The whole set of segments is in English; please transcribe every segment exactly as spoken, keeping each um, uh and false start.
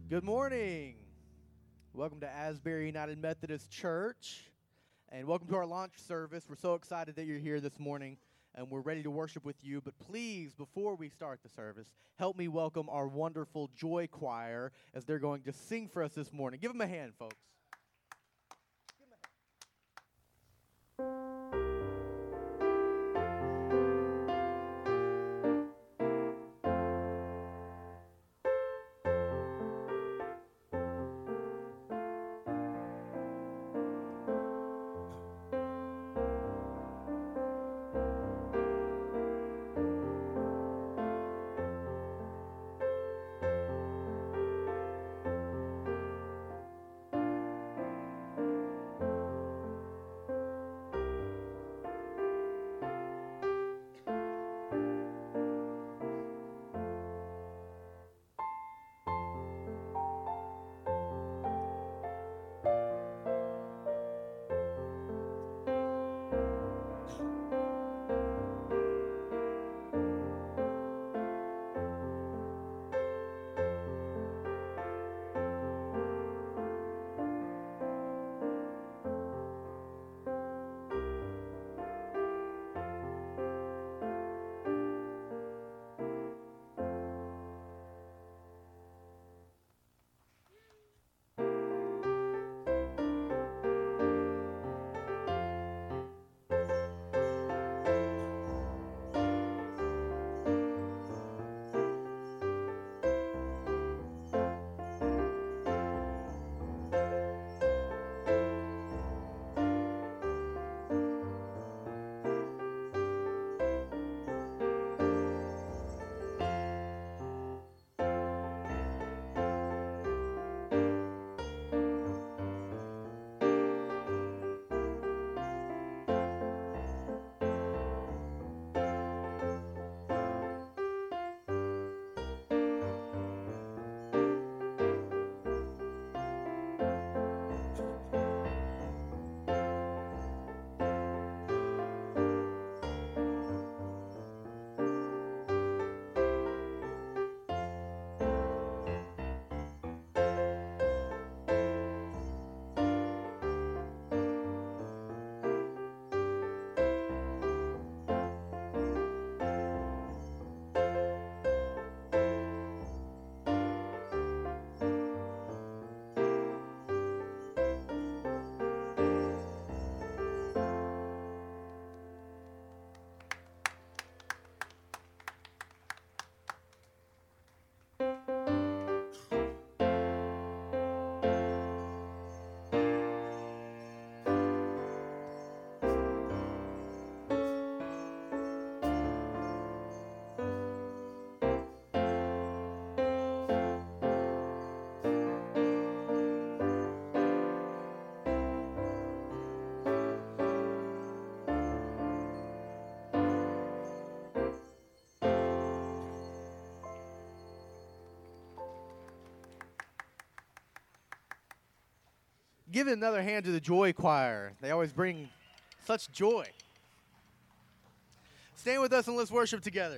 Good morning. Welcome to Asbury United Methodist Church, and welcome to our launch service. We're so excited that you're here this morning, and we're ready to worship with you. But please, before we start the service, help me welcome our wonderful Joy Choir as they're going to sing for us this morning. Give them a hand, folks. Give another hand to the Joy Choir. They always bring such joy. Stand with us and let's worship together.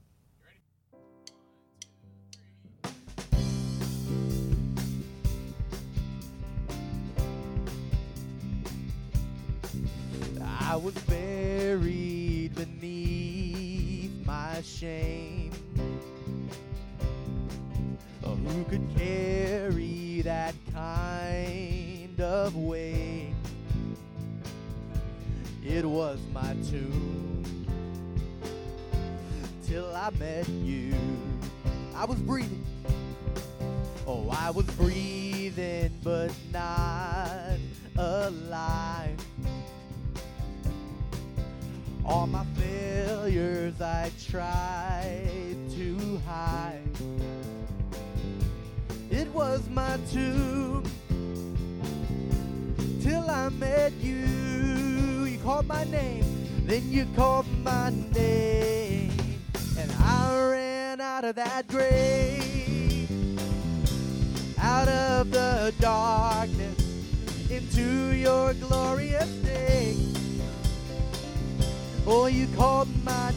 I was buried beneath my shame. Oh, who could carry that kind of weight? It was my tomb till I met you. I was breathing. Oh, I was breathing, but not alive. All my failures I tried to hide. It was my tomb till I met you. You called my name, then you called my name, and I ran out of that grave, out of the darkness, into your glorious day. Oh, you called my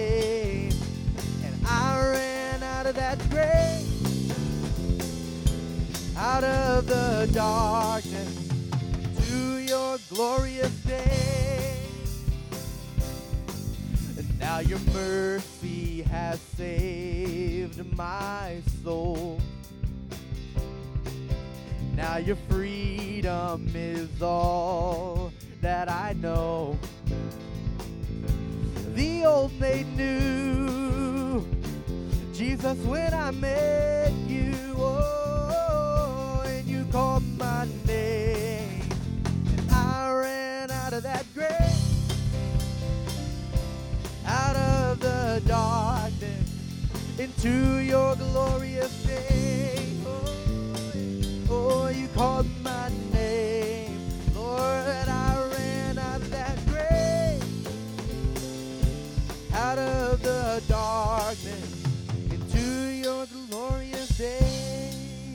name, and I ran out of that grave, out of the darkness to your glorious day. And now your mercy has saved my soul. Now your freedom is all that I know. The old made new, Jesus, when I met you, oh, and you called my name, and I ran out of that grave, out of the darkness, into your glorious day. Oh, oh, you called my name, Lord, I ran out of that grave, out of the darkness, into your glorious day.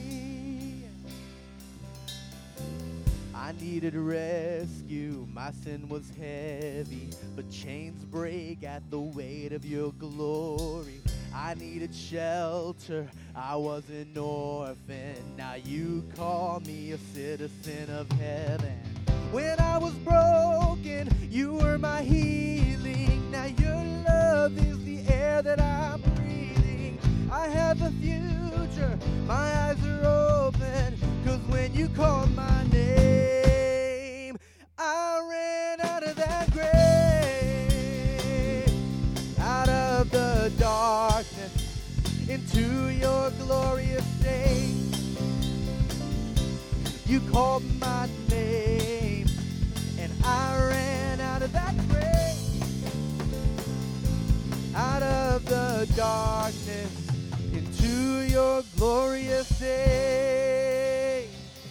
I needed rescue, my sin was heavy, but chains break at the weight of your glory. I needed shelter, I was an orphan, now you call me a citizen of heaven. When I was broken, you were my healing, now your love is the air that I'm breathing. I have a future, my eyes are open, 'cause when you called my name, I ran out of that grave, out of the darkness, into your glorious day. You called my name, and I ran out of that grave, out of the darkness, into your glorious day.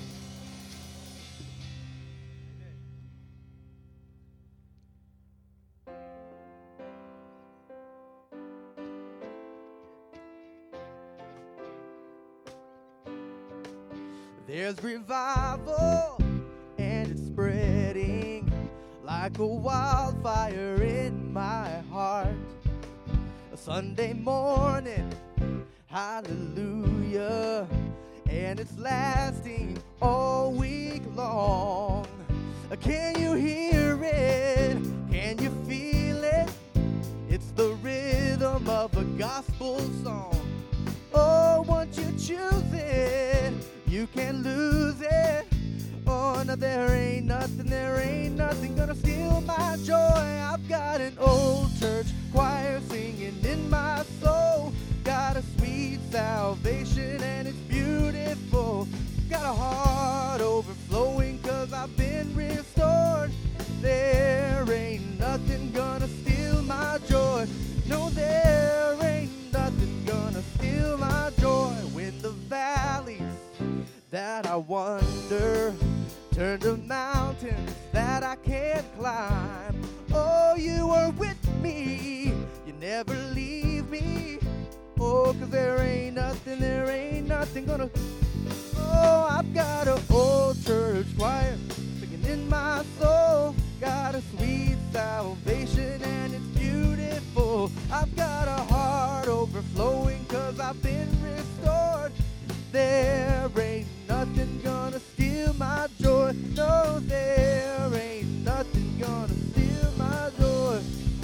There's revival, and it's spreading like a wildfire in my heart. A Sunday morning, hallelujah, and it's lasting all week long. Can you hear it? Can you feel it? It's the rhythm of a gospel song. Oh, once you choose it, you can't lose it. Oh, no, there ain't nothing, there ain't nothing gonna steal my joy. I've got an old church choir singing in my soul. Got a sweet salvation and it's beautiful. Got a heart overflowing 'cause I've been restored. There ain't nothing gonna steal my joy. No, there ain't nothing gonna steal my joy. When the valleys that I wonder turn to mountains that I can't climb. Oh, you are with me, you never leave me. Oh, 'cause there ain't nothing, there ain't nothing gonna. Oh, I've got an old church choir singing in my soul. Got a sweet salvation and it's beautiful. I've got a heart overflowing 'cause I've been restored. There ain't nothing gonna steal my joy. No, there ain't nothing gonna steal my joy.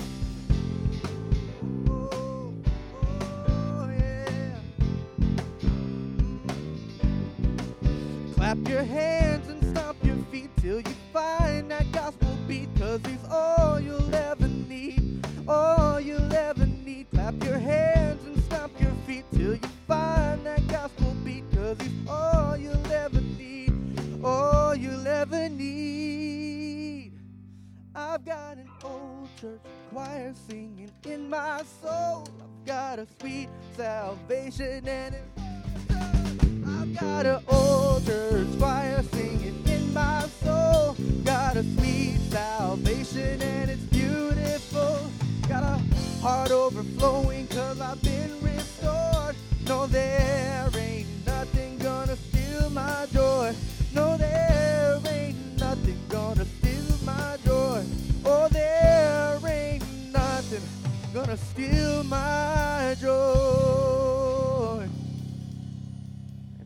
Oh, oh yeah. Mm. Clap your hands and stomp your feet till you find that gospel beat, 'cause he's all you'll ever need, all you'll ever need. Clap your hands and stomp your feet till you find that gospel beat, 'cause he's all you'll ever need, all you'll ever need. I've got an old church choir singing in my soul. I've got a sweet salvation and it's I've got an old church choir singing in my soul. Got a sweet salvation and it's beautiful. Got a heart overflowing 'cause I've been restored. No, there ain't nothing gonna steal my joy. No, there ain't nothing gonna steal my joy. Oh, there ain't nothing gonna steal my joy. Amen.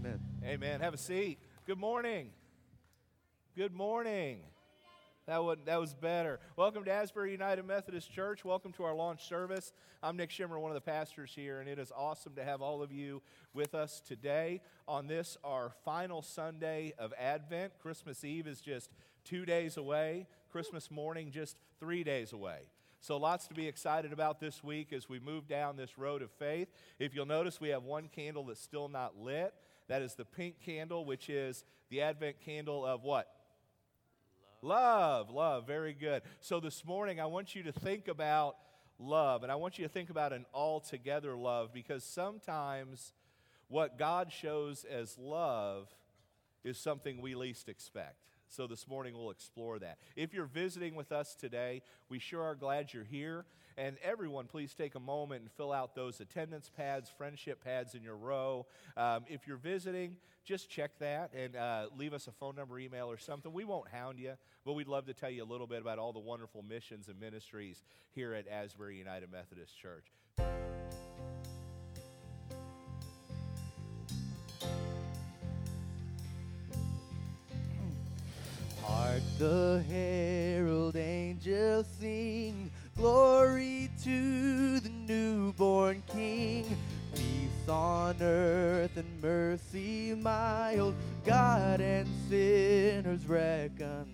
Amen. Have a seat. Good morning. Good morning. That was, that was better. Welcome to Asbury United Methodist Church. Welcome to our launch service. I'm Nick Shimmer, one of the pastors here, and it is awesome to have all of you with us today on this, our final Sunday of Advent. Christmas Eve is just two days away. Christmas morning just three days away. So lots to be excited about this week as we move down this road of faith. If you'll notice, we have one candle that's still not lit. That is the pink candle, which is the Advent candle of what? Love, love, very good. So this morning, I want you to think about love, and I want you to think about an altogether love, because sometimes what God shows as love is something we least expect. So this morning, we'll explore that. If you're visiting with us today, we sure are glad you're here. And everyone, please take a moment and fill out those attendance pads, friendship pads in your row. Um, if you're visiting, just check that and uh, leave us a phone number, email, or something. We won't hound you, but we'd love to tell you a little bit about all the wonderful missions and ministries here at Asbury United Methodist Church. Hark the herald angels sing, glory to the newborn King. Peace on earth and mercy mild, God and sinners reconciled.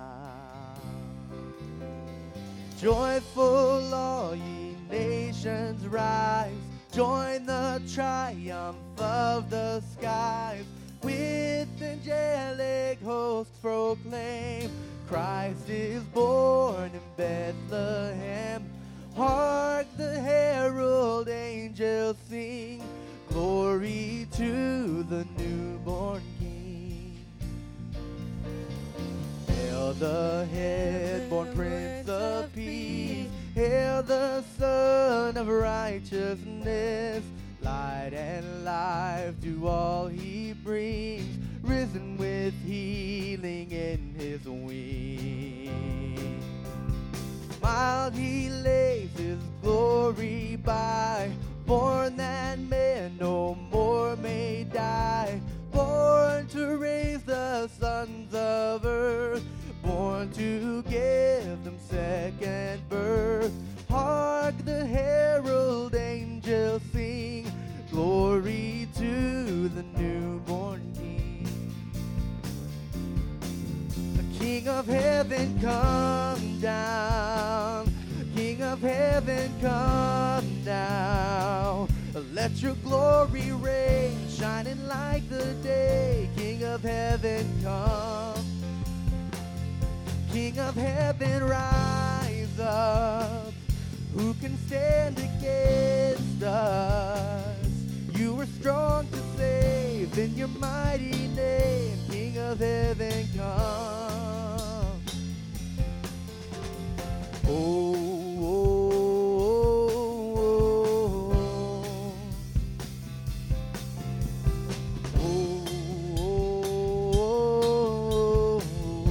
Joyful all ye nations rise, join the triumph of the skies. With angelic hosts proclaim, Christ is born in Bethlehem. Hark the herald angels sing, glory to the newborn King. Hail the head-born Prince of Peace, hail the Son of Righteousness. Light and life to all he brings, risen with healing in his wings. Mild he lays his glory by, born that men no more may die. Born to raise the sons of earth, born to give them second birth. Hark the herald angels sing, glory to the newborn King. The King of heaven come down, King of heaven come down. Let your glory reign, shining like the day. King of heaven come, King of heaven rise up. Who can stand against us? You are strong to save, in your mighty name, King of heaven come. Oh, oh, oh, oh, oh,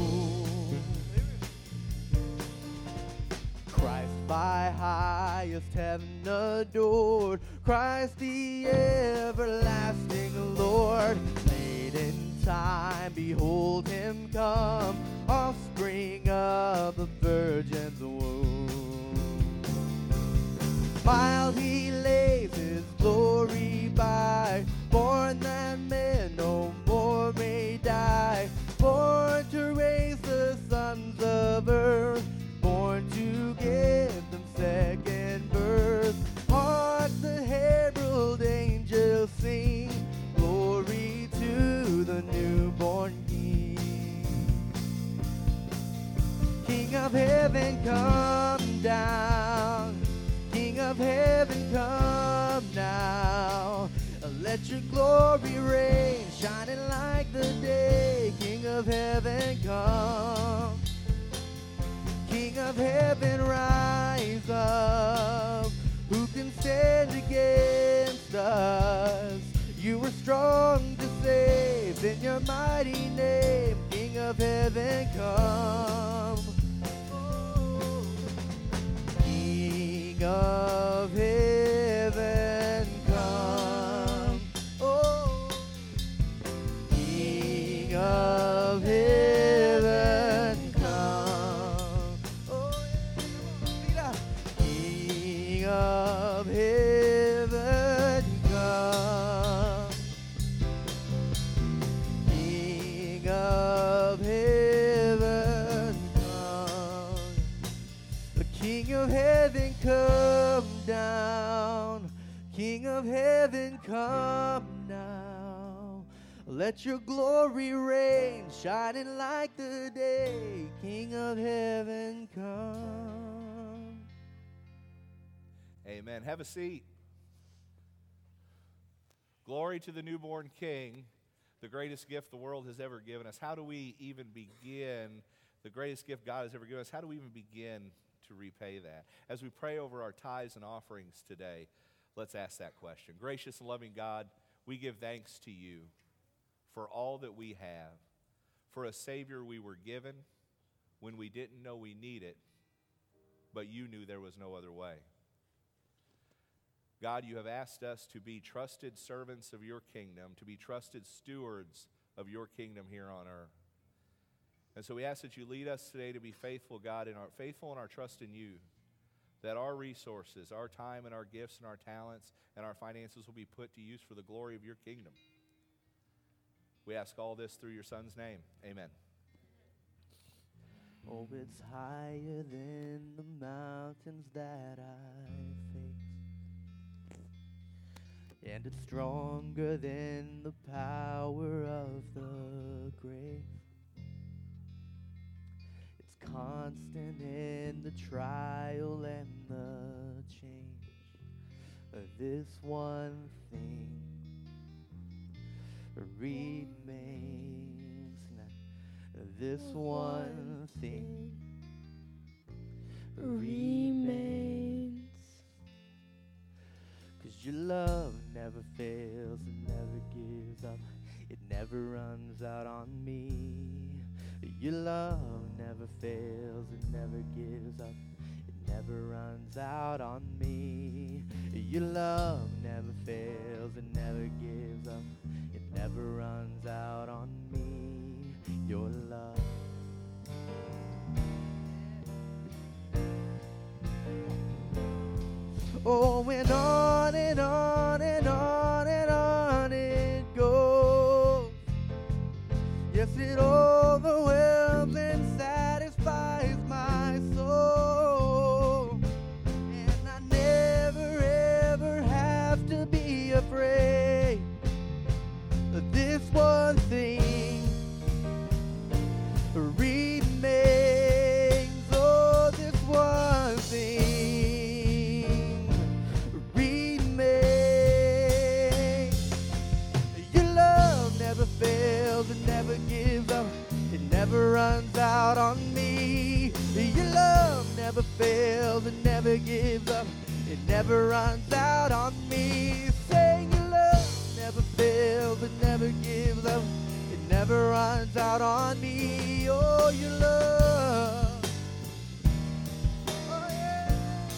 oh. Christ by highest heaven adored, Christ the everlasting Lord. Late in time, behold him come, offspring of the Virgin's womb. Mild he lays his glory by, born that men no more may die. Born to raise the sons of earth, born to give them second birth. Hark the herald angels sing, glory to the newborn King. King of heaven come down, King of heaven come now. Let your glory reign, shining like the day. King of heaven come, King of heaven rise up. Who can stand against us? You are strong to save, in your mighty name, King of heaven come. Oh, King of heaven come. Oh, of heaven come. Oh, yeah. King of heaven come. King of heaven come. The King of heaven come down. King of heaven come now. Let your glory reign, shining like the day. King of heaven come. Amen. Have a seat. Glory to the newborn King, the greatest gift the world has ever given us. How do we even begin, the greatest gift God has ever given us, how do we even begin to repay that? As we pray over our tithes and offerings today, let's ask that question. Gracious and loving God, we give thanks to you for all that we have, for a Savior we were given when we didn't know we needed, but you knew there was no other way. God, you have asked us to be trusted servants of your kingdom, to be trusted stewards of your kingdom here on earth. And so we ask that you lead us today to be faithful, God, in our faithful in our trust in you, that our resources, our time and our gifts and our talents and our finances will be put to use for the glory of your kingdom. We ask all this through your Son's name. Amen. Oh, it's higher than the mountains that I face, and it's stronger than the power of the grave. It's constant in the trial and the change. This one thing remains. This one thing remains. 'Cause your love never fails, it never gives up, it never runs out on me. Your love never fails, it never gives up, it never runs out on me. Your love never fails, it never gives up, it never runs out on me. Your love. Oh, and on and on and on and on it goes. Yes, it overwhelms and satisfies my soul. And I never ever have to be afraid of this one thing remains. Oh, this one thing remains. Your love never fails, it never gives up, it never runs out on me. Your love never fails, it never gives up, it never runs out on me. Say your love never fails, it never gives up, it never runs out on me. Oh, your love. Oh, yeah.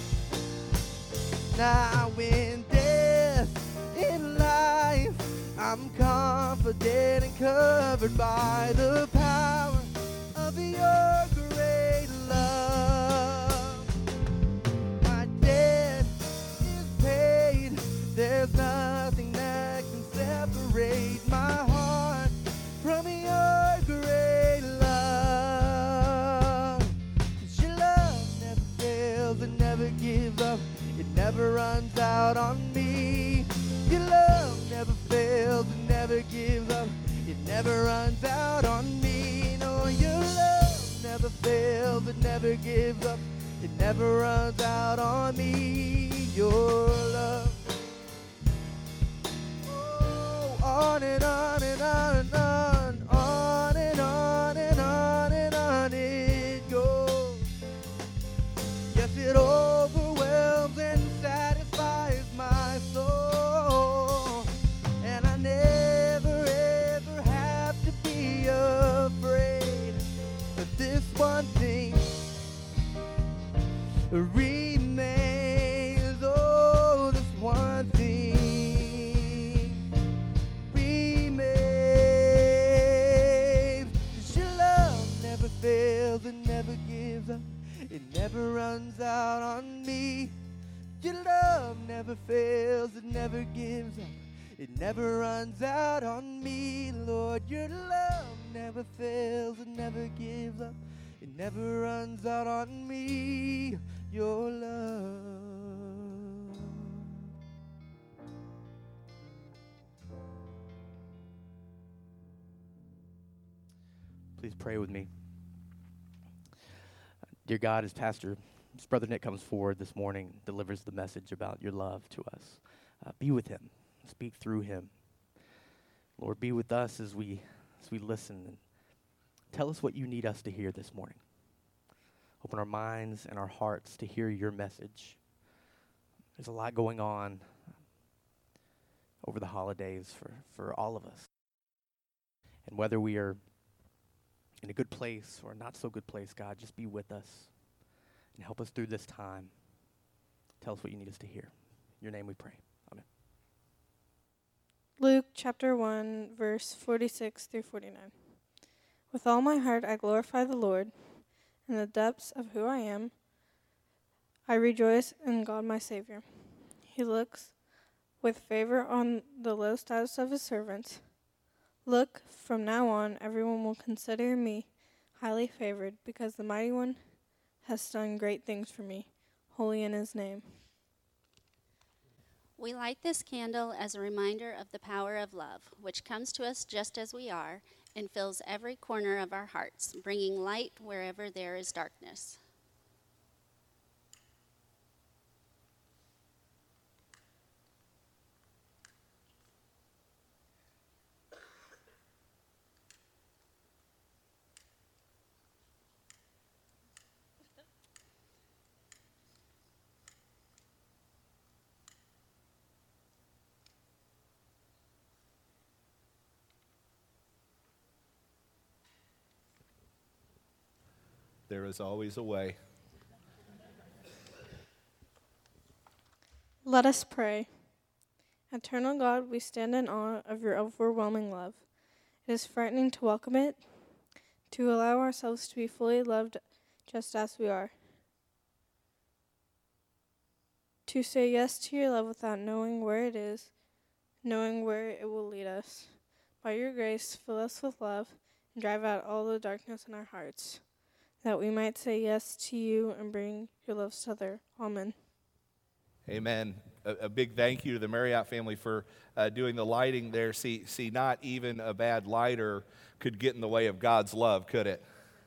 Now in death, in life, I'm confident and covered by the power of your great love. My debt is paid, there's nothing that can separate my heart from your great love. 'Cause your love never fails, it never gives up, it never runs out on me. Your love never fails, it never gives up, it never runs out on me. No, your love never fails, it never gives up, it never runs out on me. Your love. Oh, on and on and on and on, on and on and on and on it goes. Yes, it overwhelms and satisfies my soul. And I never ever have to be afraid of this one thing remains. Oh, this one thing remains. It never runs out on me, Lord. Your love never fails, it never gives up. It never runs out on me, your love. Please pray with me. Dear God, as Pastor, as Brother Nick comes forward this morning, delivers the message about your love to us, uh, be with him. Speak through him. Lord, be with us as we as we listen, and tell us what you need us to hear this morning. Open our minds and our hearts to hear your message. There's a lot going on over the holidays for, for all of us. And whether we are in a good place or a not so good place, God, just be with us and help us through this time. Tell us what you need us to hear. In your name we pray. Amen. Luke chapter one, verse forty-six through forty-nine. With all my heart I glorify the Lord. In the depths of who I am, I rejoice in God my Savior. He looks with favor on the low status of his servants. Look, from now on, everyone will consider me highly favored, because the Mighty One has done great things for me. Holy in his name. We light this candle as a reminder of the power of love, which comes to us just as we are and fills every corner of our hearts, bringing light wherever there is darkness. There is always a way. Let us pray. Eternal God, we stand in awe of your overwhelming love. It is frightening to welcome it, to allow ourselves to be fully loved just as we are. To say yes to your love without knowing where it is, knowing where it will lead us. By your grace, fill us with love and drive out all the darkness in our hearts, that we might say yes to you and bring your love to others. Amen. Amen. A, a big thank you to the Marriott family for uh, doing the lighting there. See, see, not even a bad lighter could get in the way of God's love, could it?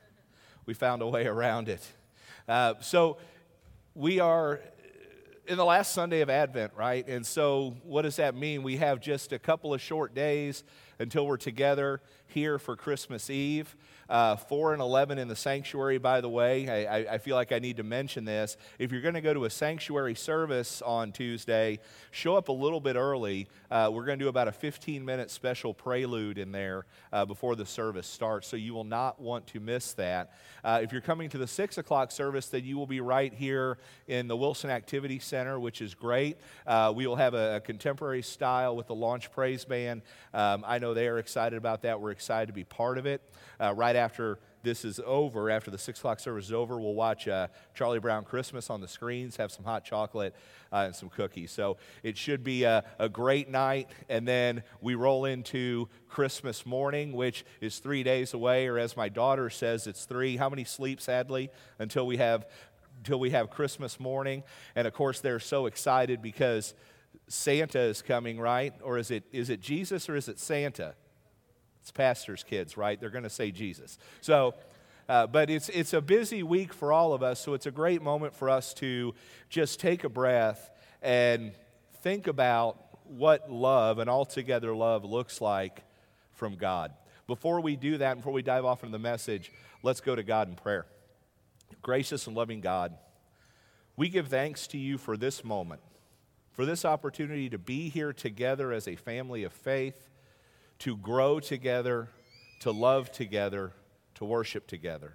We found a way around it. Uh, so we are in the last Sunday of Advent, right? And so what does that mean? We have just a couple of short days until we're together here for Christmas Eve. Uh, four and eleven in the sanctuary, by the way. I, I, I feel like I need to mention this. If you're going to go to a sanctuary service on Tuesday, show up a little bit early. Uh, we're going to do about a fifteen-minute special prelude in there uh, before the service starts, so you will not want to miss that. Uh, if you're coming to the six o'clock service, then you will be right here in the Wilson Activity Center, which is great. Uh, we will have a, a contemporary style with the Launch Praise Band. Um, I know they are excited about that. We're excited to be part of it. Uh, right after this is over, after the six o'clock service is over, we'll watch uh, Charlie Brown Christmas on the screens, have some hot chocolate uh, and some cookies. So it should be a, a great night. And then we roll into Christmas morning, which is three days away, or as my daughter says, it's three. How many sleep, sadly, until we have until we have Christmas morning? And of course, they're so excited because Santa is coming, right? Or is it is it Jesus or is it Santa? It's pastor's kids, right? They're going to say Jesus. So, uh, but it's it's a busy week for all of us, so it's a great moment for us to just take a breath and think about what love, and altogether love, looks like from God. Before we do that, before we dive off into the message, let's go to God in prayer. Gracious and loving God, we give thanks to you for this moment, for this opportunity to be here together as a family of faith, to grow together, to love together, to worship together.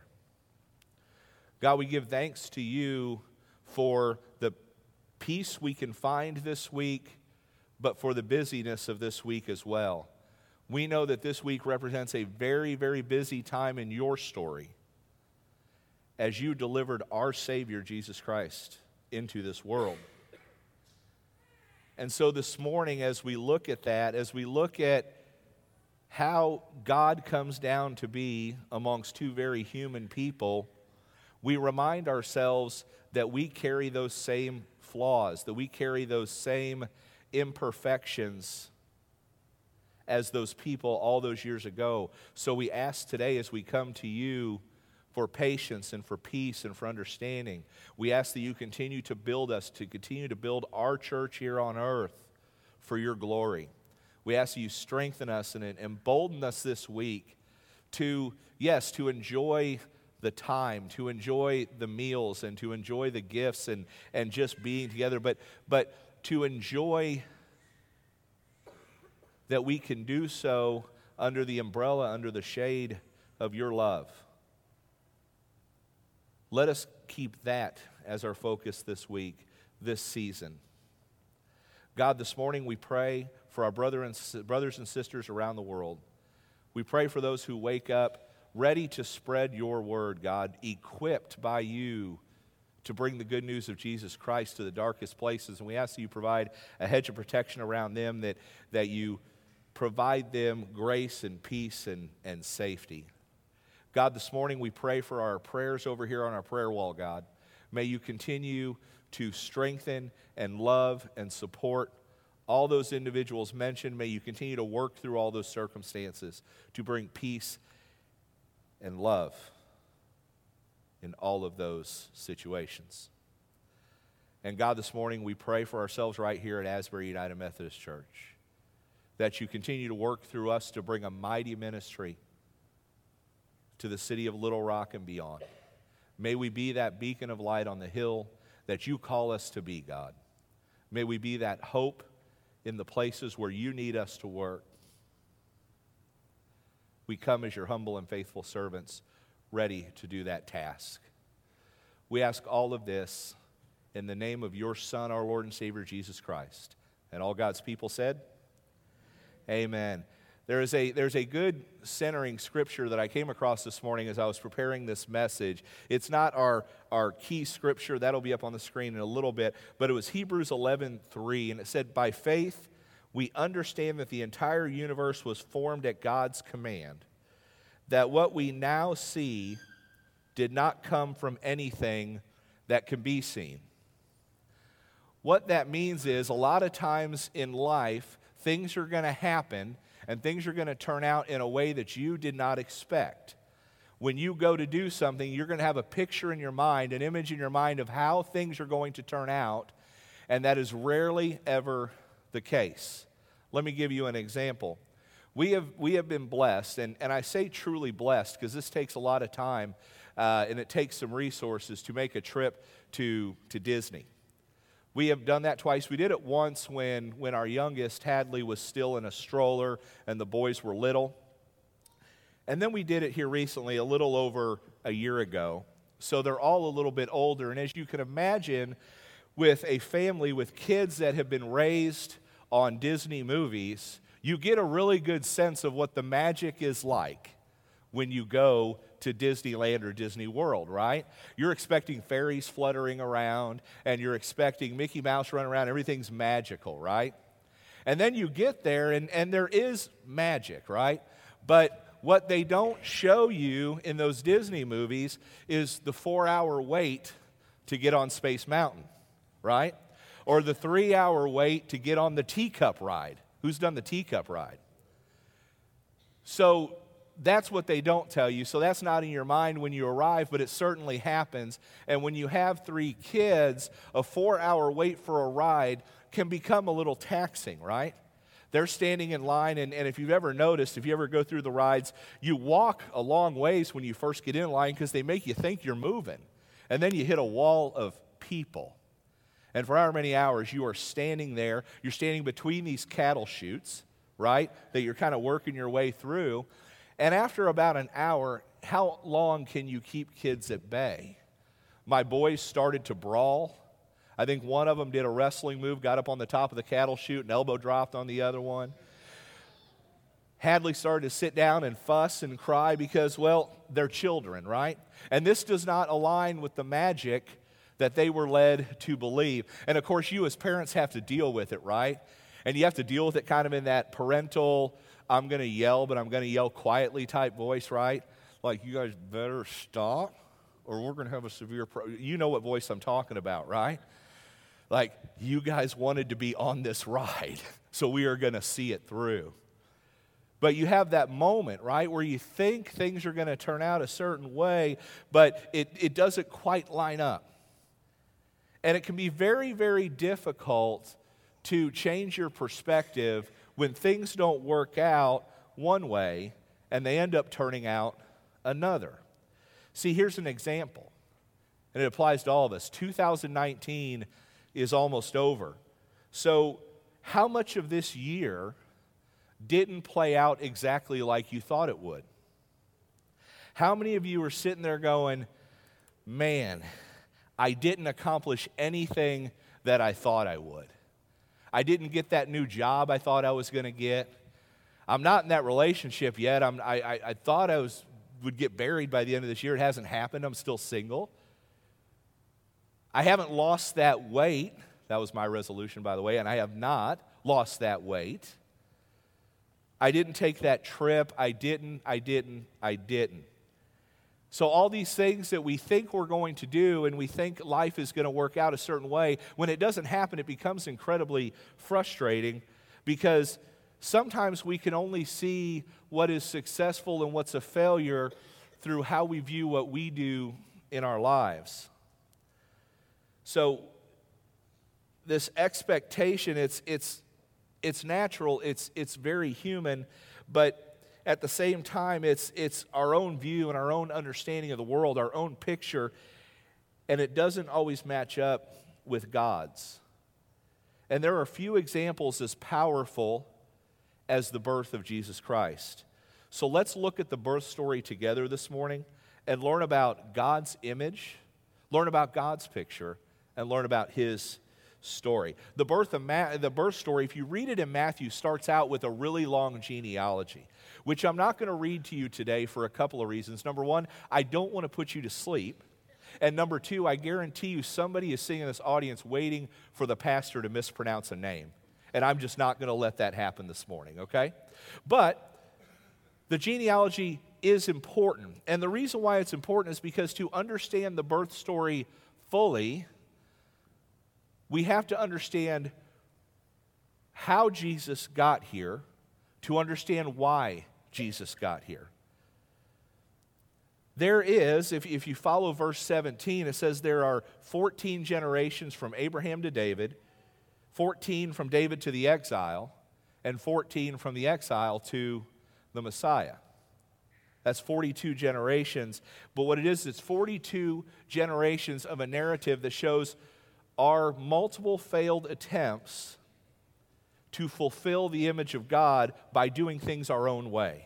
God, we give thanks to you for the peace we can find this week, but for the busyness of this week as well. We know that this week represents a very, very busy time in your story as you delivered our Savior, Jesus Christ, into this world. And so this morning, as we look at that, as we look at how God comes down to be amongst two very human people, we remind ourselves that we carry those same flaws, that we carry those same imperfections as those people all those years ago. So we ask today, as we come to you for patience and for peace and for understanding, we ask that you continue to build us, to continue to build our church here on earth for your glory. We ask that you strengthen us and embolden us this week to, yes, to enjoy the time, to enjoy the meals and to enjoy the gifts and, and just being together, but, but to enjoy that we can do so under the umbrella, under the shade of your love. Let us keep that as our focus this week, this season. God, this morning we pray for our brother and, brothers and sisters around the world. We pray for those who wake up ready to spread your word, God, equipped by you to bring the good news of Jesus Christ to the darkest places. And we ask that you provide a hedge of protection around them, that, that you provide them grace and peace and, and safety. God, this morning we pray for our prayers over here on our prayer wall, God. May you continue to strengthen and love and support all those individuals mentioned. May you continue to work through all those circumstances to bring peace and love in all of those situations. And God, this morning we pray for ourselves right here at Asbury United Methodist Church, that you continue to work through us to bring a mighty ministry to the city of Little Rock and beyond. May we be that beacon of light on the hill that you call us to be, God. May we be that hope in the places where you need us to work. We come as your humble and faithful servants, ready to do that task. We ask all of this in the name of your Son, our Lord and Savior, Jesus Christ. And all God's people said, amen. There is a, there's a good centering scripture that I came across this morning as I was preparing this message. It's not our, our key scripture. That'll be up on the screen in a little bit. But it was Hebrews eleven three, and it said, by faith we understand that the entire universe was formed at God's command, that what we now see did not come from anything that can be seen. What that means is a lot of times in life, things are going to happen and things are going to turn out in a way that you did not expect. When you go to do something, you're going to have a picture in your mind, an image in your mind of how things are going to turn out, and that is rarely ever the case. Let me give you an example. We have we have been blessed, and, and I say truly blessed because this takes a lot of time uh, and it takes some resources to make a trip to, to Disney. We have done that twice. We did it once when, when our youngest, Hadley, was still in a stroller and the boys were little. And then we did it here recently, a little over a year ago. So they're all a little bit older. And as you can imagine, with a family with kids that have been raised on Disney movies, you get a really good sense of what the magic is like when you go to Disneyland or Disney World, right? You're expecting fairies fluttering around, and you're expecting Mickey Mouse running around. Everything's magical, right? And then you get there, and, and there is magic, right? But what they don't show you in those Disney movies is the four-hour wait to get on Space Mountain, right? Or the three-hour wait to get on the teacup ride. Who's done the teacup ride? So that's what they don't tell you. So that's not in your mind when you arrive, but it certainly happens. And when you have three kids, a four-hour wait for a ride can become a little taxing, right? They're standing in line, and, and if you've ever noticed, if you ever go through the rides, you walk a long ways when you first get in line because they make you think you're moving. And then you hit a wall of people. And for however many hours, you are standing there. You're standing between these cattle chutes, right, that you're kind of working your way through. And after about an hour, how long can you keep kids at bay? My boys started to brawl. I think one of them did a wrestling move, got up on the top of the cattle chute and elbow dropped on the other one. Hadley started to sit down and fuss and cry because, well, they're children, right? And this does not align with the magic that they were led to believe. And of course, you as parents have to deal with it, right? And you have to deal with it kind of in that parental, I'm going to yell, but I'm going to yell quietly type voice, right? Like, you guys better stop or we're going to have a severe problem. You know what voice I'm talking about, right? Like, you guys wanted to be on this ride, so we are going to see it through. But you have that moment, right, where you think things are going to turn out a certain way, but it, it doesn't quite line up. And it can be very, very difficult to change your perspective when things don't work out one way and they end up turning out another. See, here's an example, and it applies to all of us. two thousand nineteen is almost over. So how much of this year didn't play out exactly like you thought it would? How many of you are sitting there going, man, I didn't accomplish anything that I thought I would. I didn't get that new job I thought I was going to get. I'm not in that relationship yet. I'm, I, I, I thought I was would get buried by the end of this year. It hasn't happened. I'm still single. I haven't lost that weight. That was my resolution, by the way, and I have not lost that weight. I didn't take that trip. I didn't, I didn't, I didn't. So all these things that we think we're going to do and we think life is going to work out a certain way, when it doesn't happen, it becomes incredibly frustrating because sometimes we can only see what is successful and what's a failure through how we view what we do in our lives. So this expectation, it's it's it's natural, it's it's very human, but at the same time, it's it's our own view and our own understanding of the world, our own picture, and it doesn't always match up with God's. And there are few examples as powerful as the birth of Jesus Christ. So let's look at the birth story together this morning and learn about God's image, learn about God's picture, and learn about His story. The birth of Ma- the birth story, if you read it in Matthew, starts out with a really long genealogy, which I'm not going to read to you today for a couple of reasons. Number one, I don't want to put you to sleep. And number two, I guarantee you somebody is sitting in this audience waiting for the pastor to mispronounce a name. And I'm just not going to let that happen this morning, okay? But the genealogy is important. And the reason why it's important is because to understand the birth story fully, we have to understand how Jesus got here to understand why Jesus got here. There is, if, if you follow verse seventeen, it says there are fourteen generations from Abraham to David, fourteen from David to the exile, and fourteen from the exile to the Messiah. That's forty-two generations. But what it is, it's forty-two generations of a narrative that shows our multiple failed attempts to fulfill the image of God by doing things our own way.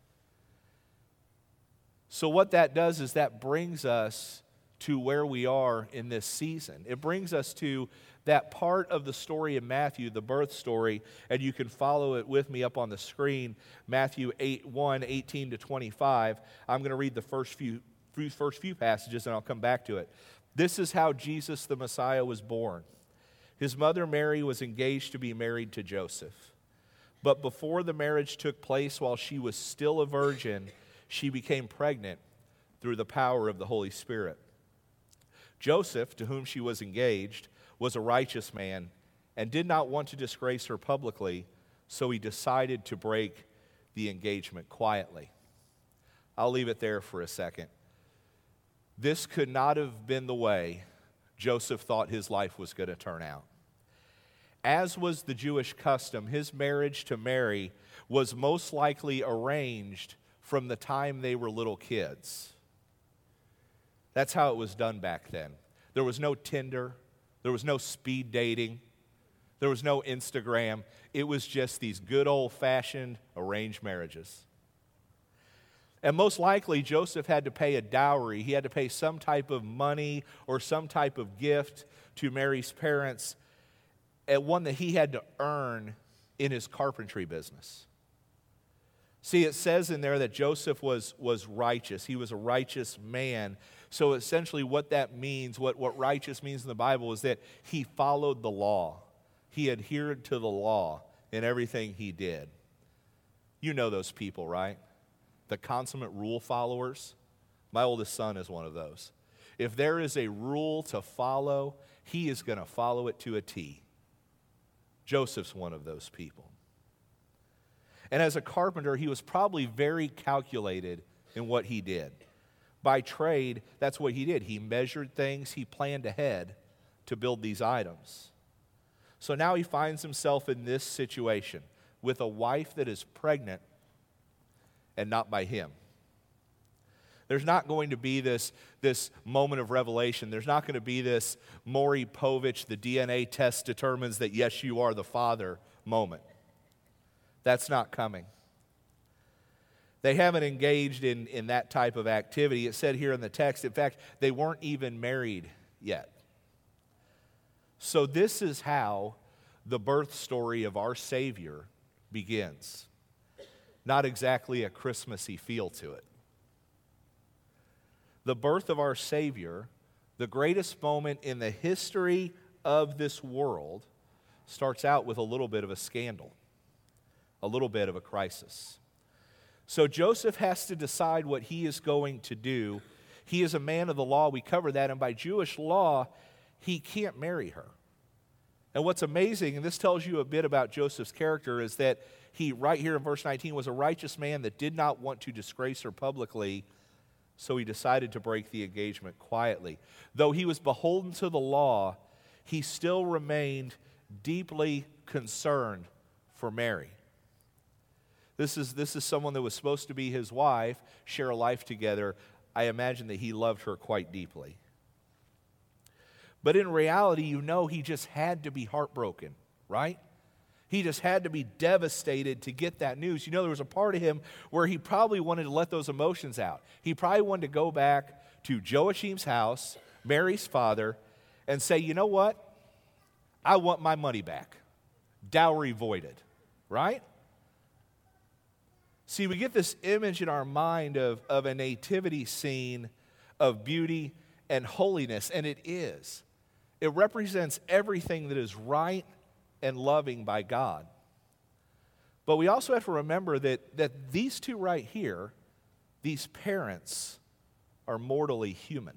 So what that does is that brings us to where we are in this season. It brings us to that part of the story in Matthew, the birth story, and you can follow it with me up on the screen, Matthew eight, one, eighteen to twenty-five. I'm going to read the first few, first few passages, and I'll come back to it. This is how Jesus the Messiah was born. His mother Mary was engaged to be married to Joseph. But before the marriage took place, while she was still a virgin, she became pregnant through the power of the Holy Spirit. Joseph, to whom she was engaged, was a righteous man and did not want to disgrace her publicly, so he decided to break the engagement quietly. I'll leave it there for a second. This could not have been the way Joseph thought his life was going to turn out. As was the Jewish custom, his marriage to Mary was most likely arranged from the time they were little kids. That's how it was done back then. There was no Tinder. There was no speed dating. There was no Instagram. It was just these good old-fashioned arranged marriages. And most likely, Joseph had to pay a dowry. He had to pay some type of money or some type of gift to Mary's parents, and one that he had to earn in his carpentry business. See, it says in there that Joseph was, was righteous. He was a righteous man. So essentially what that means, what, what righteous means in the Bible, is that he followed the law. He adhered to the law in everything he did. You know those people, right? The consummate rule followers. My oldest son is one of those. If there is a rule to follow, he is going to follow it to a T. Joseph's one of those people. And as a carpenter, he was probably very calculated in what he did. By trade, that's what he did. He measured things, he planned ahead to build these items. So now he finds himself in this situation with a wife that is pregnant and not by him. There's not going to be this, this moment of revelation. There's not going to be this Maury Povich, the D N A test determines that yes, you are the father moment. That's not coming. They haven't engaged in, in that type of activity. It said here in the text, in fact, they weren't even married yet. So this is how the birth story of our Savior begins. Not exactly a Christmassy feel to it. The birth of our Savior, the greatest moment in the history of this world, starts out with a little bit of a scandal, a little bit of a crisis. So Joseph has to decide what he is going to do. He is a man of the law. We covered that. And by Jewish law, he can't marry her. And what's amazing, and this tells you a bit about Joseph's character, is that he, right here in verse nineteen, was a righteous man that did not want to disgrace her publicly, so he decided to break the engagement quietly. Though he was beholden to the law, he still remained deeply concerned for Mary. This is, this is someone that was supposed to be his wife, share a life together. I imagine that he loved her quite deeply. But in reality, you know he just had to be heartbroken, right? He just had to be devastated to get that news. You know, there was a part of him where he probably wanted to let those emotions out. He probably wanted to go back to Joachim's house, Mary's father, and say, you know what? I want my money back. Dowry voided, right? See, we get this image in our mind of, of a nativity scene of beauty and holiness, and it is. It represents everything that is right and loving by God. But we also have to remember that, that these two right here, these parents, are mortally human.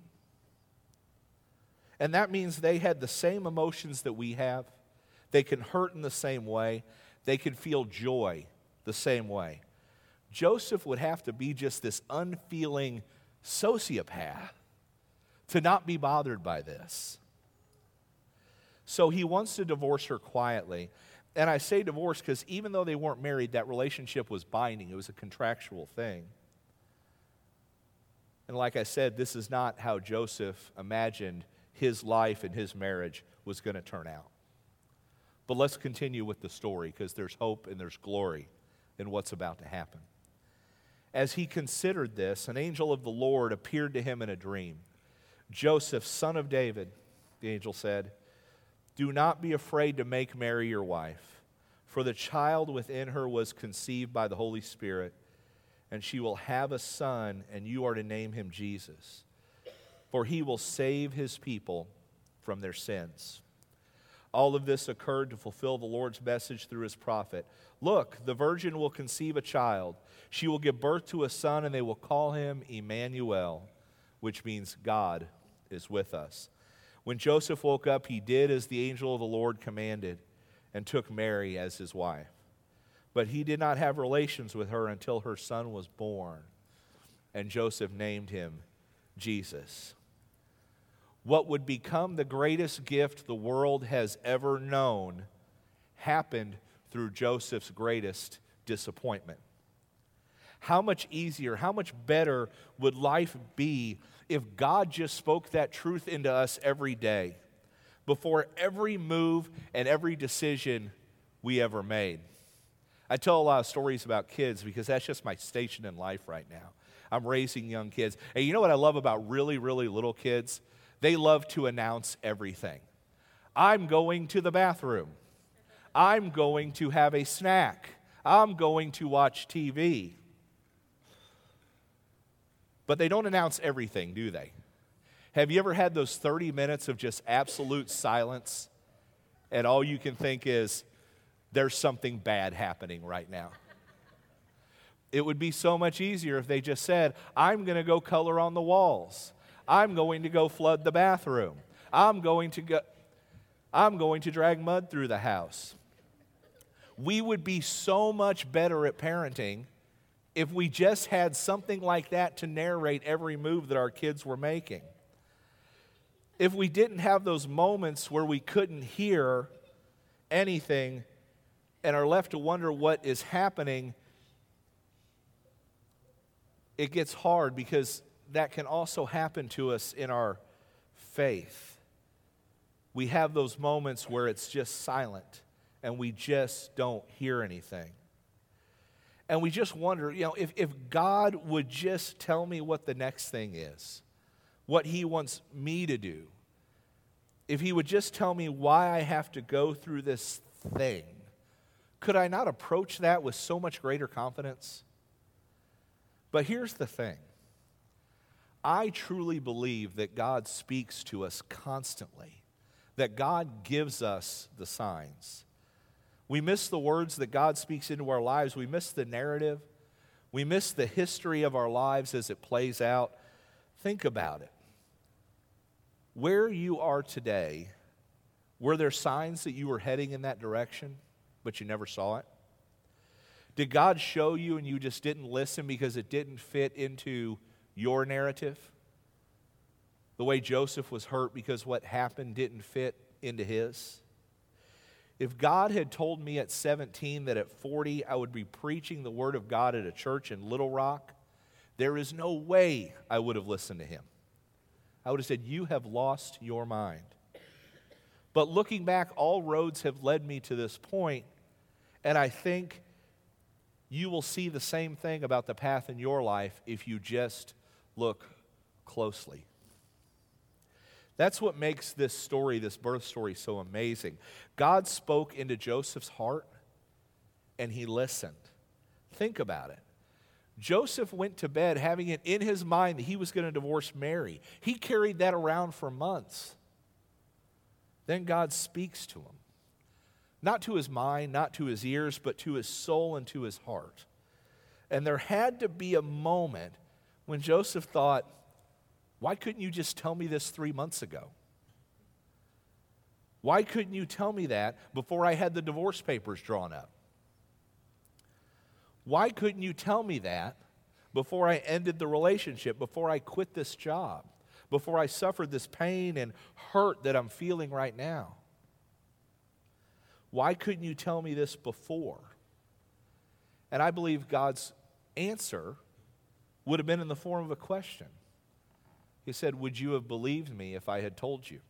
And that means they had the same emotions that we have. They can hurt in the same way. They can feel joy the same way. Joseph would have to be just this unfeeling sociopath to not be bothered by this. So he wants to divorce her quietly. And I say divorce because even though they weren't married, that relationship was binding. It was a contractual thing. And like I said, this is not how Joseph imagined his life and his marriage was going to turn out. But let's continue with the story because there's hope and there's glory in what's about to happen. As he considered this, an angel of the Lord appeared to him in a dream. Joseph, son of David, the angel said, do not be afraid to make Mary your wife, for the child within her was conceived by the Holy Spirit, and she will have a son, and you are to name him Jesus, for he will save his people from their sins. All of this occurred to fulfill the Lord's message through his prophet. Look, the virgin will conceive a child. She will give birth to a son, and they will call him Emmanuel, which means God is with us. When Joseph woke up, he did as the angel of the Lord commanded and took Mary as his wife. But he did not have relations with her until her son was born, and Joseph named him Jesus. What would become the greatest gift the world has ever known happened through Joseph's greatest disappointment. How much easier, how much better would life be if God just spoke that truth into us every day, before every move and every decision we ever made? I tell a lot of stories about kids because that's just my station in life right now. I'm raising young kids. And you know what I love about really, really little kids? They love to announce everything. I'm going to the bathroom. I'm going to have a snack. I'm going to watch T V. But they don't announce everything, do they? Have you ever had those thirty minutes of just absolute silence, and all you can think is, there's something bad happening right now? It would be so much easier if they just said, I'm going to go color on the walls. I'm going to go flood the bathroom. I'm going to go, I'm going to drag mud through the house. We would be so much better at parenting if we just had something like that to narrate every move that our kids were making. If we didn't have those moments where we couldn't hear anything and are left to wonder what is happening, it gets hard, because that can also happen to us in our faith. We have those moments where it's just silent and we just don't hear anything. And we just wonder, you know, if, if God would just tell me what the next thing is, what He wants me to do, if He would just tell me why I have to go through this thing, could I not approach that with so much greater confidence? But here's the thing. I truly believe that God speaks to us constantly, that God gives us the signs. We miss the words that God speaks into our lives. We miss the narrative. We miss the history of our lives as it plays out. Think about it. Where you are today, were there signs that you were heading in that direction, but you never saw it? Did God show you and you just didn't listen because it didn't fit into your narrative? The way Joseph was hurt because what happened didn't fit into his? If God had told me at seventeen that at forty I would be preaching the Word of God at a church in Little Rock, there is no way I would have listened to Him. I would have said, you have lost your mind. But looking back, all roads have led me to this point, and I think you will see the same thing about the path in your life if you just look closely. That's what makes this story, this birth story, so amazing. God spoke into Joseph's heart, and he listened. Think about it. Joseph went to bed having it in his mind that he was going to divorce Mary. He carried that around for months. Then God speaks to him. Not to his mind, not to his ears, but to his soul and to his heart. And there had to be a moment when Joseph thought, why couldn't you just tell me this three months ago? Why couldn't you tell me that before I had the divorce papers drawn up? Why couldn't you tell me that before I ended the relationship, before I quit this job, before I suffered this pain and hurt that I'm feeling right now? Why couldn't you tell me this before? And I believe God's answer would have been in the form of a question. He said, would you have believed me if I had told you?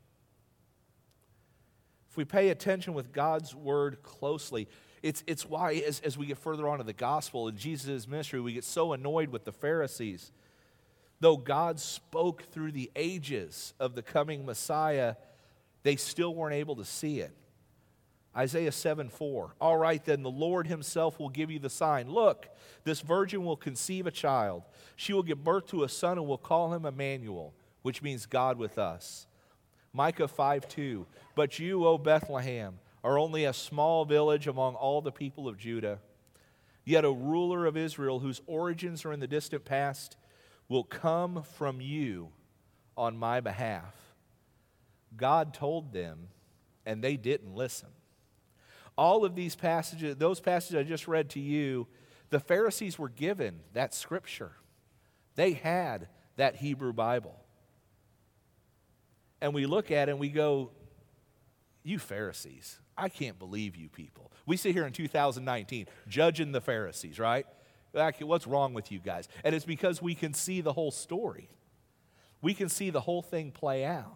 If we pay attention with God's word closely, it's, it's why as, as we get further on to the gospel and Jesus' ministry, we get so annoyed with the Pharisees. Though God spoke through the ages of the coming Messiah, they still weren't able to see it. Isaiah seven four, all right then, the Lord Himself will give you the sign. Look, this virgin will conceive a child. She will give birth to a son and will call him Emmanuel, which means God with us. Micah five two, but you, O Bethlehem, are only a small village among all the people of Judah. Yet a ruler of Israel, whose origins are in the distant past, will come from you on my behalf. God told them, and they didn't listen. All of these passages, those passages I just read to you, the Pharisees were given that scripture. They had that Hebrew Bible. And we look at it and we go, you Pharisees, I can't believe you people. We sit here in two thousand nineteen judging the Pharisees, right? Like, what's wrong with you guys? And it's because we can see the whole story. We can see the whole thing play out.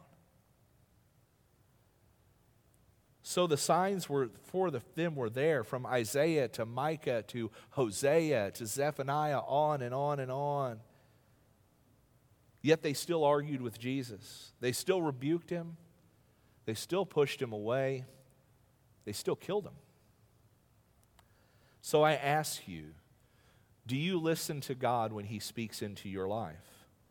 So the signs were for the, them were there, from Isaiah to Micah to Hosea to Zephaniah, on and on and on. Yet they still argued with Jesus. They still rebuked Him. They still pushed Him away. They still killed Him. So I ask you, do you listen to God when He speaks into your life?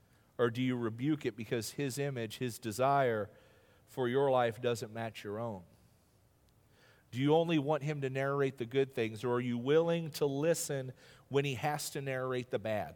Or do you rebuke it because his image, his desire for your life doesn't match your own? Do you only want him to narrate the good things, or are you willing to listen when he has to narrate the bad?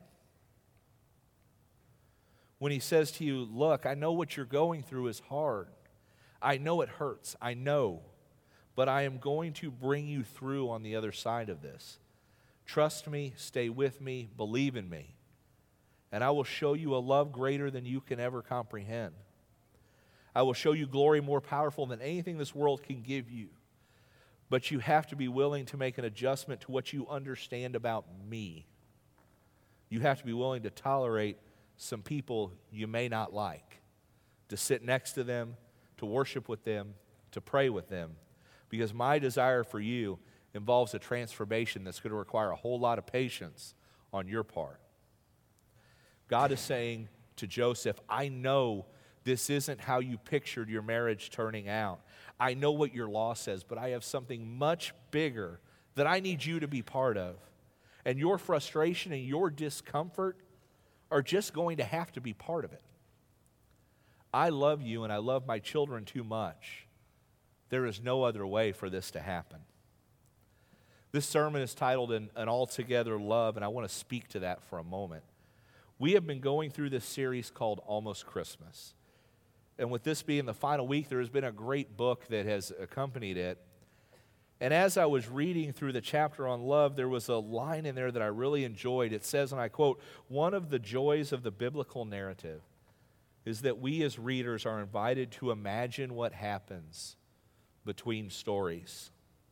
When he says to you, look, I know what you're going through is hard. I know it hurts. I know. But I am going to bring you through on the other side of this. Trust me, stay with me, believe in me. And I will show you a love greater than you can ever comprehend. I will show you glory more powerful than anything this world can give you. But you have to be willing to make an adjustment to what you understand about me. You have to be willing to tolerate some people you may not like, to sit next to them, to worship with them, to pray with them. Because my desire for you involves a transformation that's going to require a whole lot of patience on your part. God is saying to Joseph, I know this isn't how you pictured your marriage turning out. I know what your law says, but I have something much bigger that I need you to be part of. And your frustration and your discomfort are just going to have to be part of it. I love you and I love my children too much. There is no other way for this to happen. This sermon is titled An, An Altogether Love, and I want to speak to that for a moment. We have been going through this series called Almost Christmas. And with this being the final week, there has been a great book that has accompanied it. And as I was reading through the chapter on love, there was a line in there that I really enjoyed. It says, and I quote, one of the joys of the biblical narrative is that we as readers are invited to imagine what happens between stories.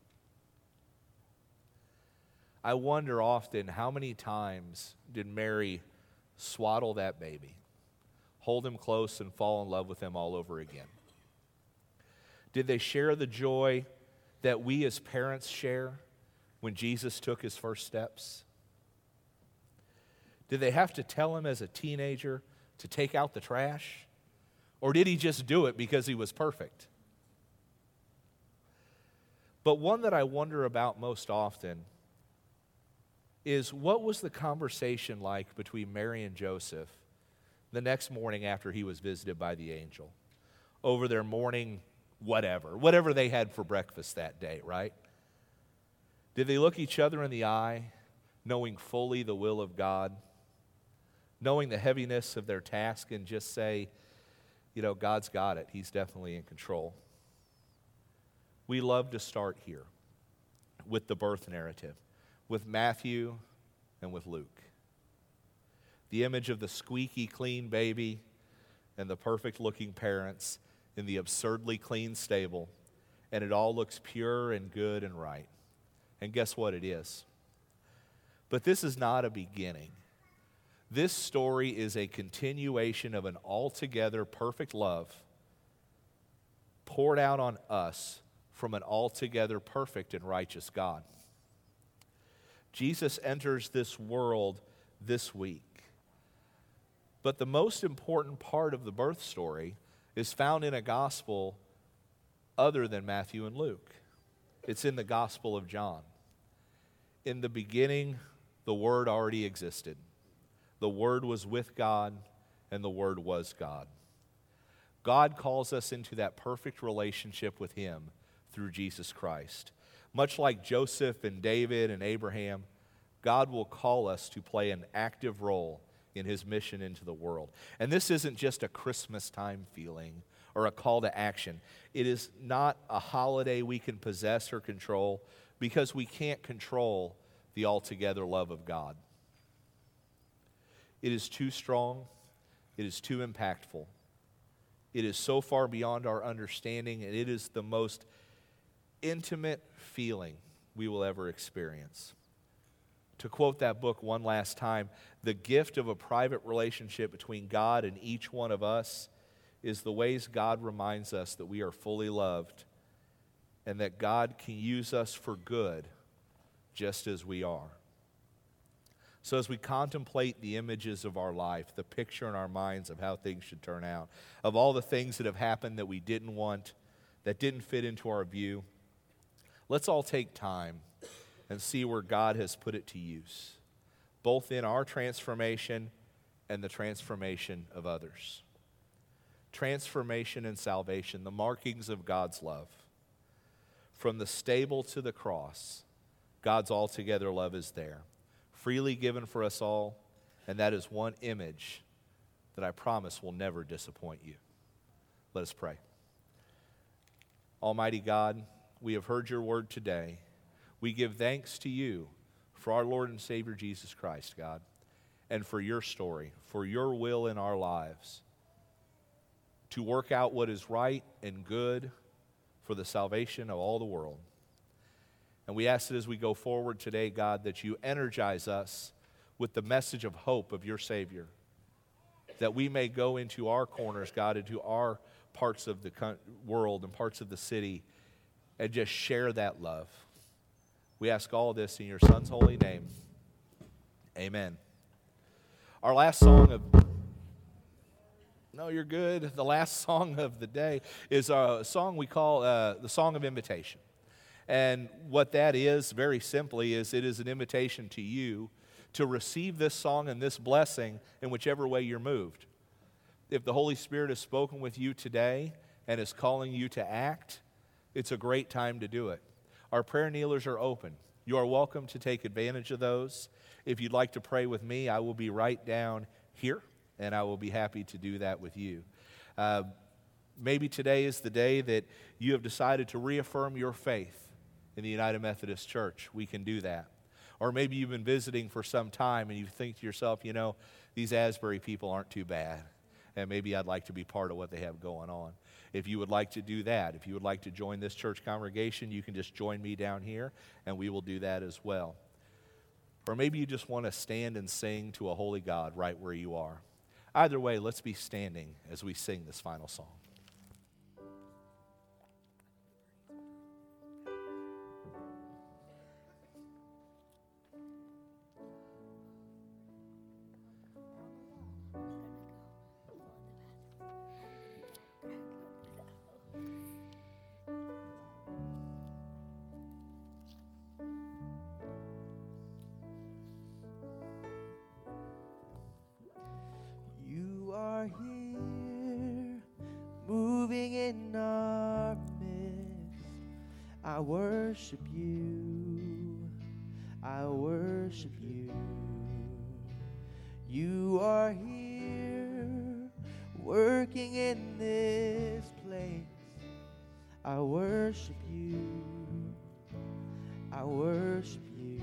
I wonder often how many times did Mary swaddle that baby, hold him close, and fall in love with him all over again? Did they share the joy that we as parents share when Jesus took his first steps? Did they have to tell him as a teenager to take out the trash? Or did he just do it because he was perfect? But one that I wonder about most often is, what was the conversation like between Mary and Joseph the next morning after he was visited by the angel over their morning whatever, whatever they had for breakfast that day, right? Did they look each other in the eye, knowing fully the will of God, knowing the heaviness of their task, and just say, you know, God's got it. He's definitely in control. We love to start here with the birth narrative, with Matthew and with Luke. The image of the squeaky clean baby and the perfect looking parents in the absurdly clean stable, and it all looks pure and good and right. And guess what it is? But this is not a beginning. This story is a continuation of an altogether perfect love poured out on us from an altogether perfect and righteous God. Jesus enters this world this week. But the most important part of the birth story is found in a gospel other than Matthew and Luke. It's in the Gospel of John. In the beginning, the Word already existed. The Word was with God, and the Word was God. God calls us into that perfect relationship with Him through Jesus Christ. Much like Joseph and David and Abraham, God will call us to play an active role in His mission into the world. And this isn't just a Christmas time feeling or a call to action. It is not a holiday we can possess or control, because we can't control the altogether love of God. It is too strong. It is too impactful. It is so far beyond our understanding, and it is the most intimate feeling we will ever experience. To quote that book one last time, the gift of a private relationship between God and each one of us is the ways God reminds us that we are fully loved and that God can use us for good just as we are. So as we contemplate the images of our life, the picture in our minds of how things should turn out, of all the things that have happened that we didn't want, that didn't fit into our view, let's all take time and see where God has put it to use, both in our transformation and the transformation of others. Transformation and salvation, the markings of God's love. From the stable to the cross, God's altogether love is there, freely given for us all, and that is one image that I promise will never disappoint you. Let us pray. Almighty God, we have heard your word today. We give thanks to you for our Lord and Savior Jesus Christ, God, and for your story, for your will in our lives, to work out what is right and good for the salvation of all the world. And we ask that as we go forward today, God, that you energize us with the message of hope of your Savior, that we may go into our corners, God, into our parts of the world and parts of the city and just share that love. We ask all this in your Son's holy name. Amen. Our last song of... No, you're good. The last song of the day is a song we call uh, the Song of Invitation. And what that is, very simply, is it is an invitation to you to receive this song and this blessing in whichever way you're moved. If the Holy Spirit has spoken with you today and is calling you to act, it's a great time to do it. Our prayer kneelers are open. You are welcome to take advantage of those. If you'd like to pray with me, I will be right down here, and I will be happy to do that with you. Uh, maybe today is the day that you have decided to reaffirm your faith in the United Methodist Church. We can do that. Or maybe you've been visiting for some time and you think to yourself, you know, these Asbury people aren't too bad, and maybe I'd like to be part of what they have going on. If you would like to do that, if you would like to join this church congregation, you can just join me down here, and we will do that as well. Or maybe you just want to stand and sing to a holy God right where you are. Either way, let's be standing as we sing this final song. I worship you, I worship you. You are here, working in this place. I worship you, I worship you.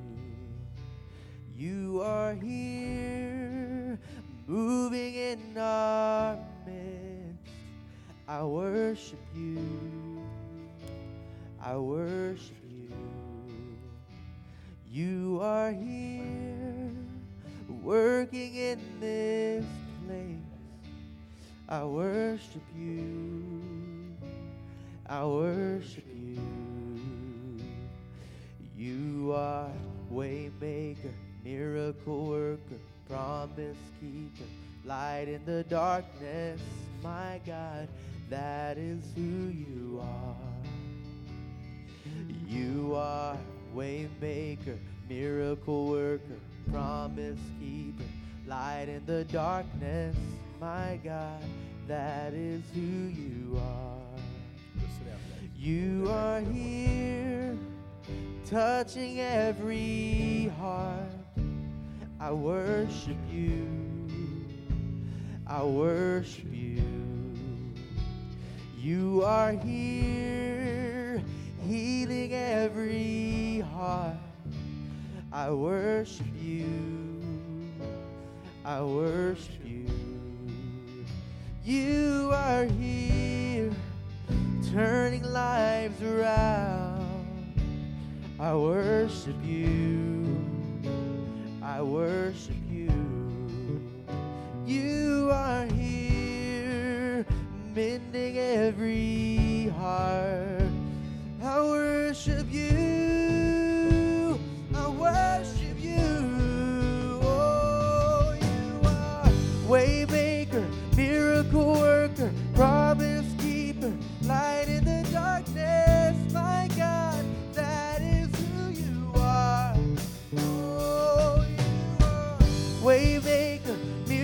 You are here, moving in our midst. I worship you, I worship you. You are here, working in this place. I worship you, I worship you. You are waymaker, miracle worker, promise keeper, light in the darkness. My God, that is who you are. You are waymaker, miracle worker, promise keeper, light in the darkness. My God, that is who you are. You are here, touching every heart. I worship you, I worship you. You are here, healing every heart. I worship you, I worship you. You are here, turning lives around. I worship you, I worship you. You are here, mending every heart. I worship you, I worship you. Oh, you are waymaker, miracle worker, promise keeper, light in the darkness. My God, that is who you are. Oh, you are waymaker, miracle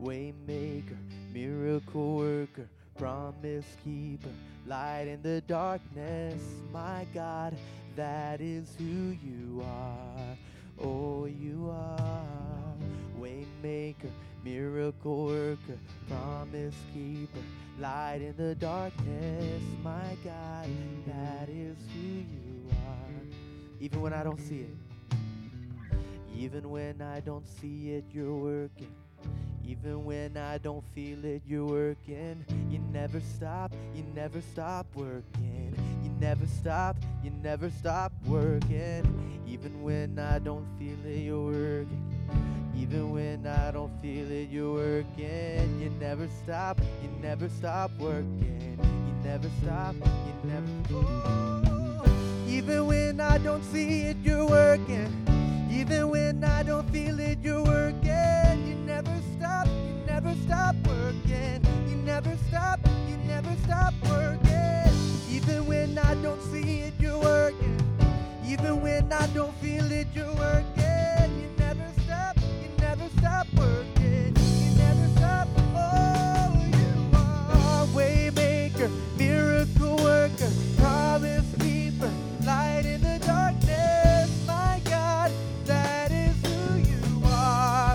Waymaker, miracle worker, promise keeper, light in the darkness, my God, that is who you are. Oh, you are. Waymaker, miracle worker, promise keeper, light in the darkness, my God, that is who you are. Even when I don't see it, even when I don't see it, you're working. Even when I don't feel it, you're working. You never stop, you never stop working. You never stop, you never stop working. Even when I don't feel it, you're working. Even when I don't feel it, you're working. You never stop, you never stop working. You never stop, you never. Oh. Even when I don't see it, you're working. Even when I don't feel it, you're working. You never stop, you never stop working. You never stop, you never stop working. Even when I don't see it, you're working. Even when I don't feel it, you're working. You never stop, you never stop working. You never stop, oh, you are. Waymaker, miracle worker, promise keeper, light in the darkness, my God, that is who you are.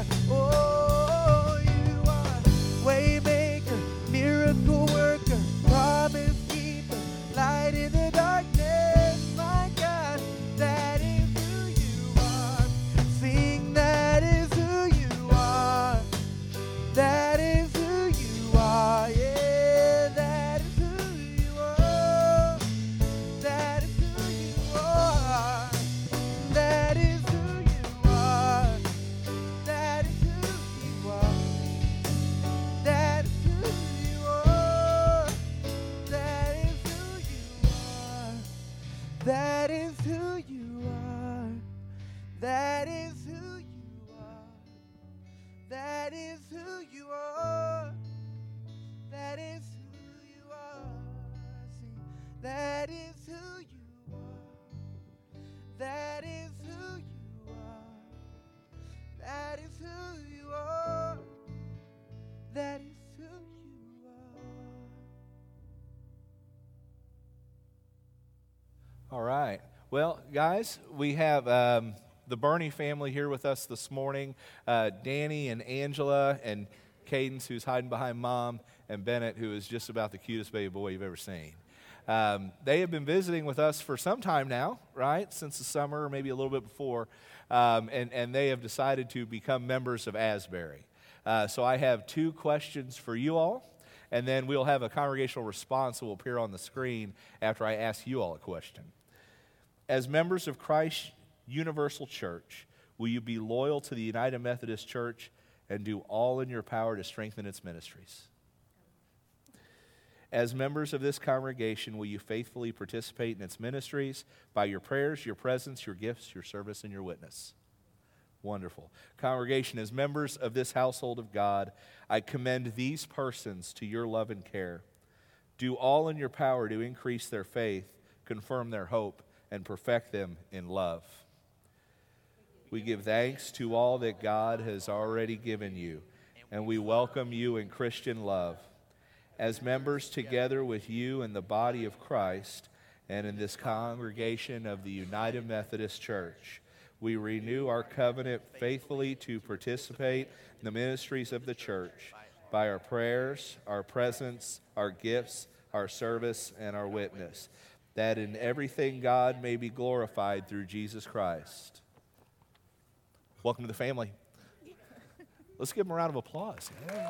Oh, you are. Waymaker, miracle worker, promise keeper, light in the darkness, my God, that is who you are. Sing, that is who you are. That is who you are. Yeah, that is who you are. That is who you are. That is who you are. That is who you are. That is who you are. That is who you are. That is who you are. That is who you are. That is who you are. That is who you are. Sing. That is who you are. That is who you are. That is who you are. That is who you are. All right. Well, guys, we have um, the Bernie family here with us this morning. Uh, Danny and Angela and Cadence, who's hiding behind mom, and Bennett, who is just about the cutest baby boy you've ever seen. Um, they have been visiting with us for some time now, right? Since the summer, or maybe a little bit before. Um, and, and they have decided to become members of Asbury. Uh, so I have two questions for you all. And then we'll have a congregational response that will appear on the screen after I ask you all a question. As members of Christ Universal Church, will you be loyal to the United Methodist Church and do all in your power to strengthen its ministries? As members of this congregation, will you faithfully participate in its ministries by your prayers, your presence, your gifts, your service, and your witness? Wonderful. Congregation, as members of this household of God, I commend these persons to your love and care. Do all in your power to increase their faith, confirm their hope, and perfect them in love. We give thanks to all that God has already given you, and we welcome you in Christian love. As members together with you in the body of Christ and in this congregation of the United Methodist Church, we renew our covenant faithfully to participate in the ministries of the church by our prayers, our presence, our gifts, our service, and our witness, that in everything God may be glorified through Jesus Christ. Welcome to the family. Let's give them a round of applause.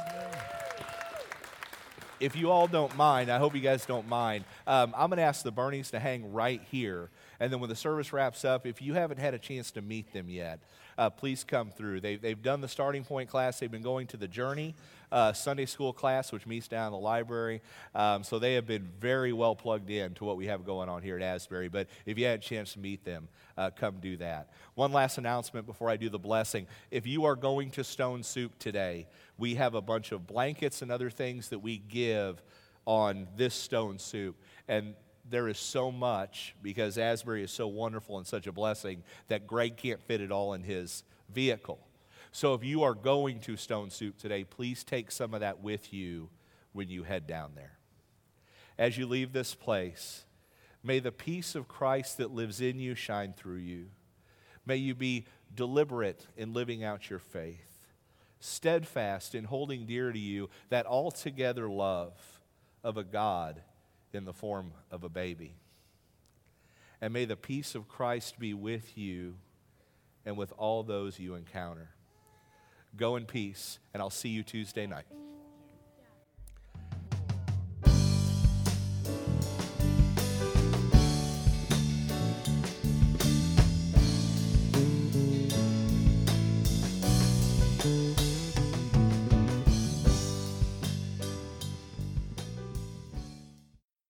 If you all don't mind, I hope you guys don't mind, um, I'm going to ask the Bernies to hang right here. And then when the service wraps up, if you haven't had a chance to meet them yet, uh, please come through. They've, they've done the starting point class. They've been going to the Journey uh, Sunday school class, which meets down in the library. Um, so they have been very well plugged in to what we have going on here at Asbury. But if you had a chance to meet them, uh, come do that. One last announcement before I do the blessing. If you are going to Stone Soup today, we have a bunch of blankets and other things that we give on this Stone Soup. And there is so much, because Asbury is so wonderful and such a blessing, that Greg can't fit it all in his vehicle. So if you are going to Stone Soup today, please take some of that with you when you head down there. As you leave this place, may the peace of Christ that lives in you shine through you. May you be deliberate in living out your faith, steadfast in holding dear to you that altogether love of a God in the form of a baby. And may the peace of Christ be with you and with all those you encounter. Go in peace, and I'll see you Tuesday night.